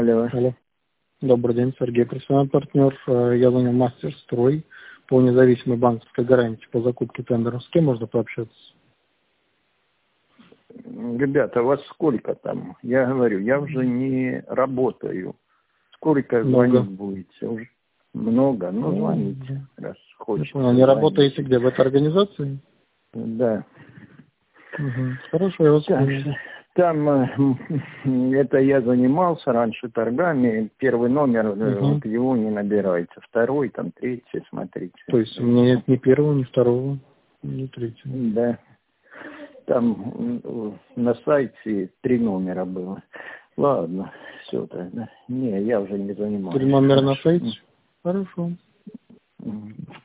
Алло. Алло. Добрый день, Сергей, профессиональный партнер. Я занял мастер-строй по независимой банковской гарантии по закупке тендеров. С кем можно пообщаться? Ребята, вас сколько там? Я говорю, я уже не работаю. Сколько Много. звонить будете? Уже много? Ну, звоните, раз хочется. Не работаете где? В этой организации? Да. Угу. Хорошо, я вас понял. Там это я занимался раньше торгами. Первый номер, вот его не набирайте. Второй, там, третий, смотрите. То есть у меня нет ни первого, ни второго, ни третьего. Да. Там на сайте 3 номера было. Ладно, все тогда. Не, я уже не занимаюсь. 3 номера на сайте? Хорошо.